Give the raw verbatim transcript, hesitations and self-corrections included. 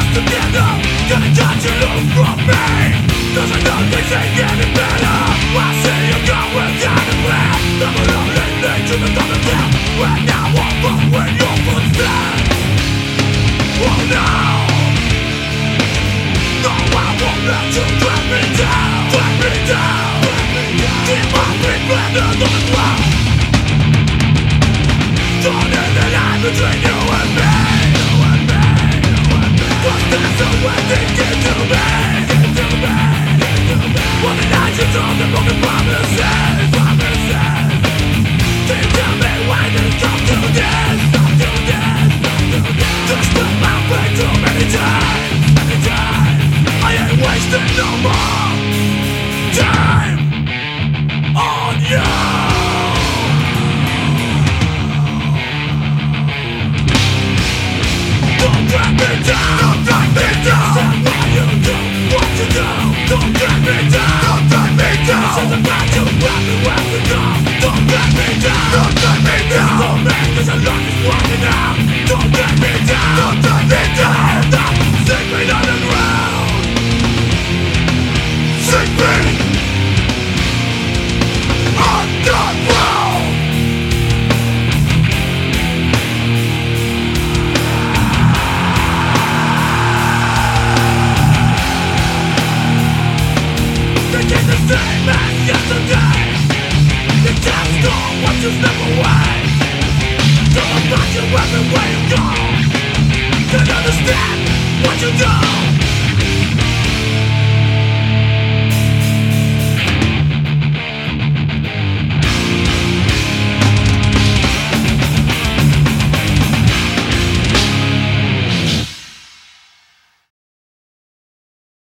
together, gonna cut you loose from me. Cause I know things ain't getting better. I see you going down the path. I'm a lonely thing to the top of town. When I walk from where your footsteps. Oh no, no, I won't let you drag me down. Drag me down, keep my feet planted on the ground. Turning the line between you and me. Cause there's a way they get to me. What the nights you told the broken promises. Can you tell me why did it come to this? Just took my way too many times. I ain't wasting no more time on you. Don't drag me down. Don't drag me down. Say what you do, what you do. Don't drag me down. Don't drag me down. This is about to grab me where we go. Don't drag me down.